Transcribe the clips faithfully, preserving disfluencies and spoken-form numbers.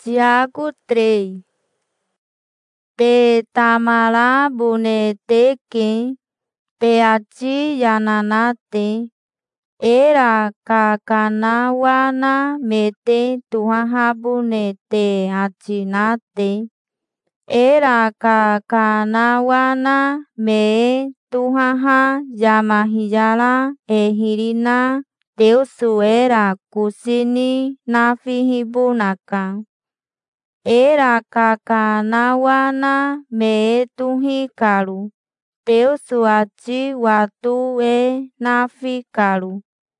Tiago três. Te tamara bunete quem te ati yananate era kakanawana mete tuhahabunete atinate era kakanawana me tuhaha yamahiyala ehirina Deusu era kusini nafihibunaka era kakanawana me tuhikalu Deusu ati watu e nafikalu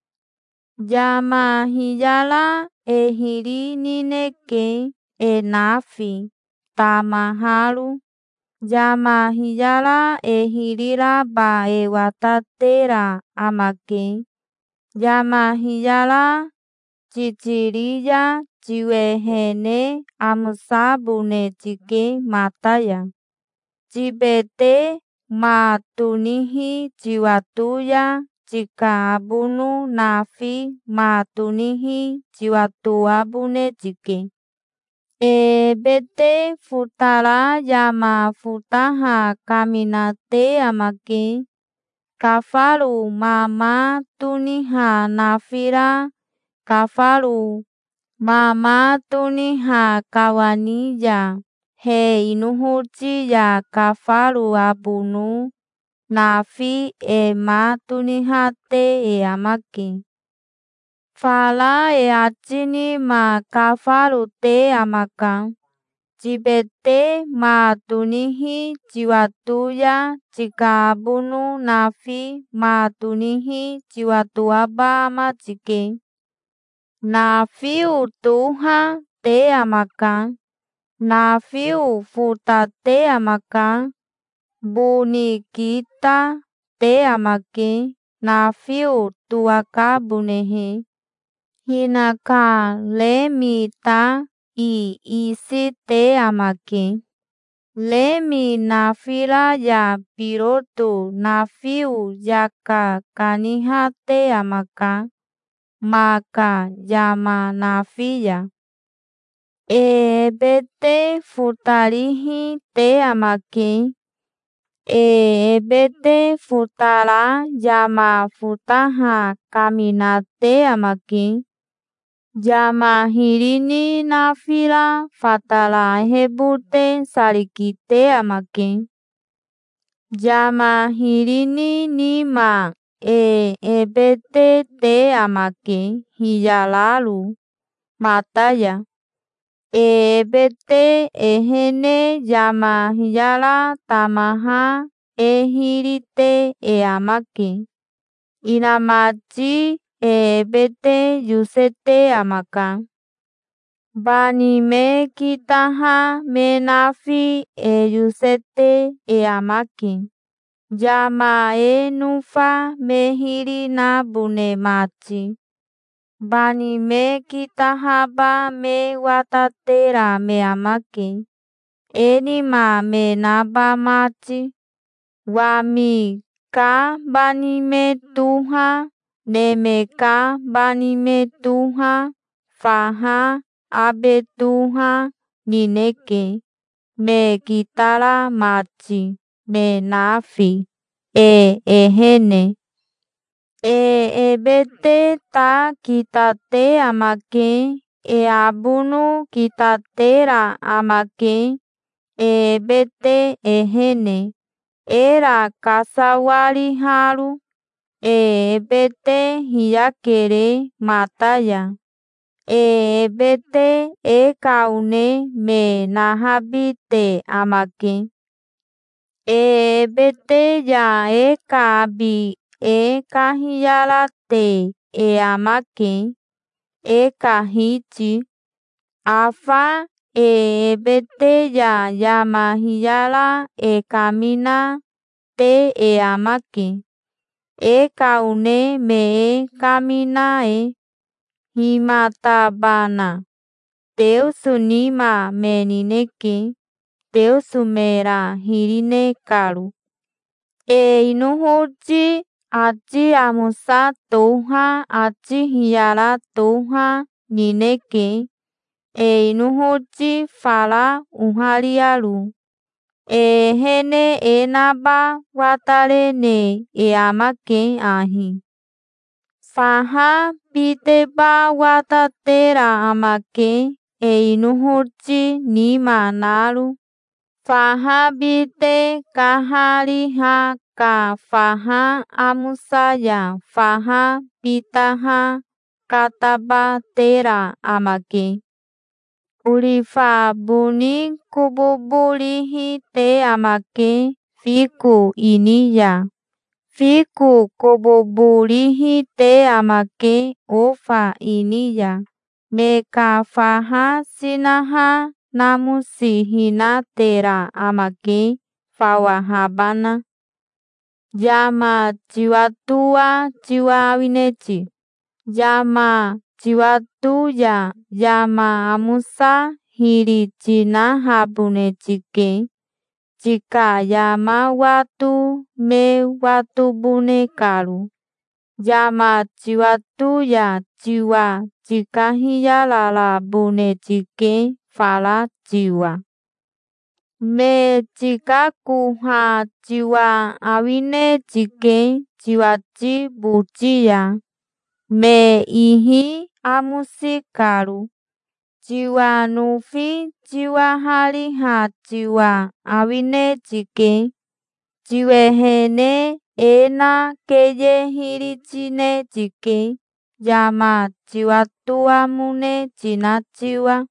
Yamahiyala ehiri nineke e nafi tamahalu Yamahiyala ehirira ba e watatera amake Yamahiyala ciciriya ciwehene amusabune cike mataya Cibete matunihi ciwatuya cika abunu nafi matunihi ciwatuabune cike e bete futara yama futaha kaminate amake kafalu mama tuniha nafira kafalu mama tuniha kawaniya he inuhuciya kafalu abunu nafi e matunihate e amake fala e atini ma kafalu te amaka Cibete matunihi ciwatuya cika abunu nafi matunihi ciwatuaba macike nafiu tuha te amaka nafiu futa te amaka bunikita te amake nafiu tuakabunehe hinaka lemita i isi te amake lemi nafira ya pirotu nafiu yaka kaniha te amaka maka yama nafiya e bete futarihi te amake e bete futara yama futaha kaminate amake Yamahirini nafira fatala hebute sarikite amake Yamahirini nima e ebete te amake hiyalalu mataya e bete ehene yamahiyala tamaha ehirite e amake inamaci e bete yusete amaka banime kitaha menafi e yusete e amake yama e nufa mehiri na bune maci banime kitahaba me watatera me amake enima me naba maci wami ka banime tuha nemeka banime tuha faha abe tuha nineke me kitara maci me nafi e ehene e ebete ta kitate amake e abunu kitatera amake e bete ehene era kasawari halu e bete hiyakere mataya e bete e kaune me nahabite amake e bete ya e kabi e kahiyalate e amake e kahiti afa e bete ya yamahiyala e kamina te e amake e kaune me kamina e himatabana Deusu nima menineke Deusu mera hirine kalu e inuhuci aci amusa toha aci hiyala toha nineke e inuhuti fala unhalialu. E hene e naba watare ne e amake ahi. Faha biteba watatera amake e inuhuti nima nalu. Faha bite kahariha ka faha amusaya faha bitaha kataba tera amake. Ulifa buni kububulihi te amake fiku iniya. Fiku kububulihi te amake ufa iniya. Meka faha sinaha namusi hina tera amake fawahabana. Jama jiwa tua jiwa awineci. Jama jiwa tuya jama amusa hiri jina habune jike. Jika yama watu me watu bune kalu. Jama jiwa tuya jiwa jika hiya lala bune jike fala jiwa. Me jika kuha jiwa awine jike jiwa jibujiya. Me ihi amusi kalu. Jiwa nufi jiwa haliha jiwa awine jike. Jiwe hene ena keye hiri jine jike. Jama jiwa tua mune jina jiwa.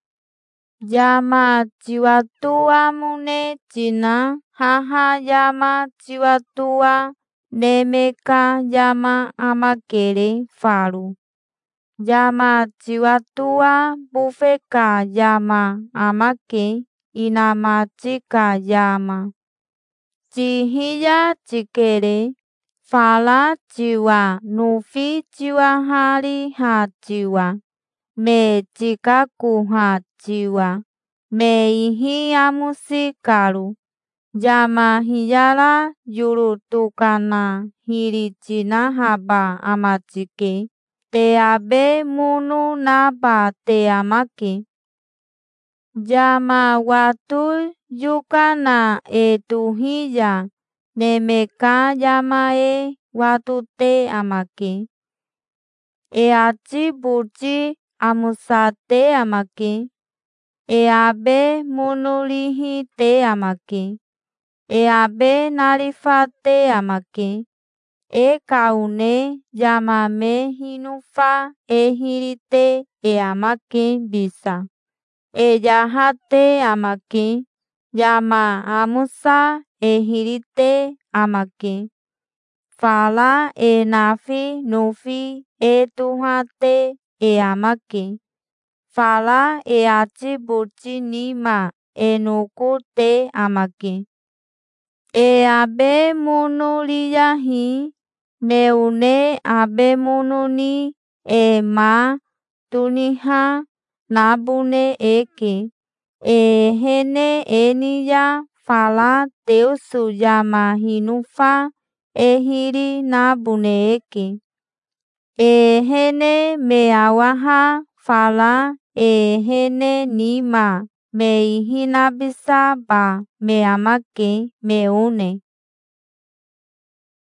Jama jiwa tua mune jina haha jama jiwa tua nemeka jama amakere falu. Jama jiwa tua bufeka jama amake inama jika jama. Jihiya jikere fala jiwa nufi jiwa haliha jiwa. Me jika kuha jiwa. Me ihi amusi kalu. Jama hiyala yurutukana hiri jina haba amajike. Te abe munu naba te amake. Jama watu yukana e tuhiya. Nemeka jama e watu te amake. E aji buji amusa te amake. E abe munulihi te amake. E abe narifa te amake. E kaune jama me hinufa e hirite e amake bisa. E jahate amake. Jama amusa e hirite amake. Fala e nafi nufi e tuhate e amake. Fala e aji buji nima e nuku te amake. E abe munuliyahi. Meune abe mununi e ma tuniha nabune eke. E hene eniya fala teusu jama hinufa e hiri nabune eke. E hene me awaha fala e hene nima me ihina bisa ba me amake meune.